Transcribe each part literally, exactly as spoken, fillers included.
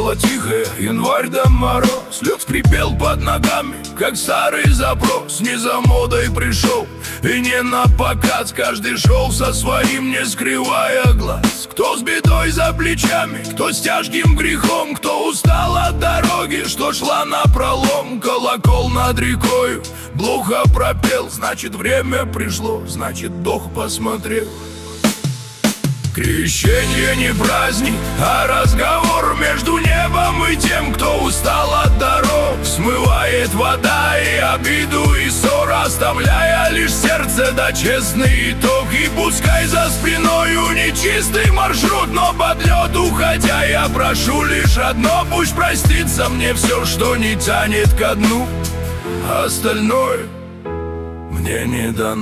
Было тихое, январь да мороз. Лед скрипел под ногами, как старый запрос. Не за модой пришел и не на показ. Каждый шел со своим, не скрывая глаз. Кто с бедой за плечами, кто с тяжким грехом, кто устал от дороги, что шла напролом. Колокол над рекою глухо пропел. Значит, время пришло, значит, Бог посмотрел. Крещение не праздник, а разговор между небом и тем, кто устал от дорог. Смывает вода и обиду, и ссор, оставляя лишь сердце да честный итог. И пускай за спиною нечистый маршрут, но под лед уходя я прошу лишь одно: пусть простится мне все, что не тянет ко дну, а остальное мне не дано.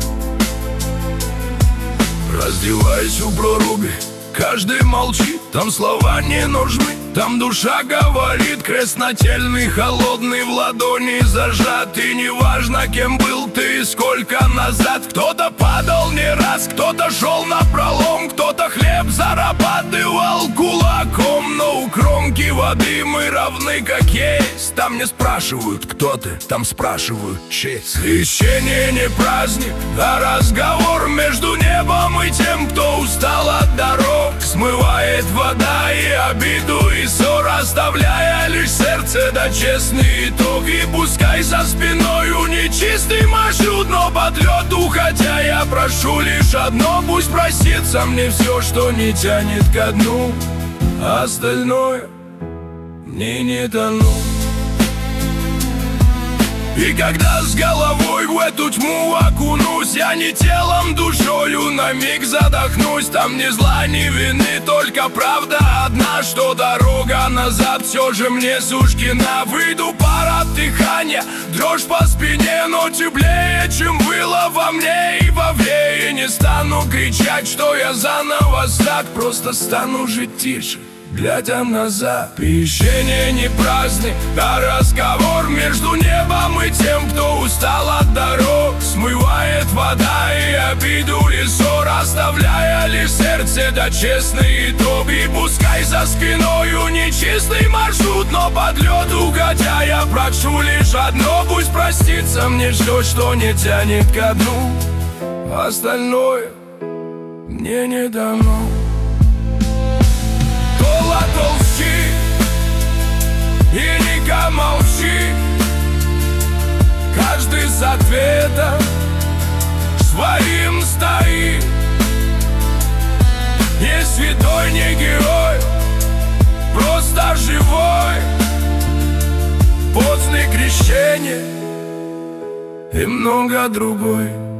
Раздеваясь у проруби, каждый молчит, там слова не нужны. Там душа говорит, крест нательный, холодный в ладони зажат. И неважно, кем был ты и сколько назад. Кто-то падал не раз, кто-то шел напролом, кто-то хлеб зарабатывал кулаком. Но у кромки воды мы равны как есть. Там не спрашивают, кто ты, там спрашивают честь. Крещение не праздник, а разговор между небом и тем, кто устал от дорог. Смывает вода и обиду, и ссор, оставляя лишь сердце да честный итог. И пускай за спиною нечистый маршрут, но под лед уходя я прошу лишь одно: пусть простится мне все, что не тянет ко дну, а остальное мне не дано. И когда с головой в эту тьму окунусь, я не телом, душою на миг задохнусь. Там ни зла, ни вины, только правда одна, что дорога назад все же мне суждена. Выйду, пар от дыхания, дрожь по спине, но теплее, чем было во мне и вовне. И не стану кричать, что я заново так, просто стану жить тише, глядя назад. Крещение не праздник, а разговор между небом и тем, кто устал от дорог. Смывает вода и обиду, и ссор, оставляя лишь сердце да честный итог. И пускай за спиною нечистый маршрут, но под лед уходя я прошу лишь одно: пусть простится мне все, что не тянет ко дну, а остальное мне не дано. Толщи, и река молчи, каждый с ответом своим стоит. Не святой, не герой, просто живой. После крещения и много другой.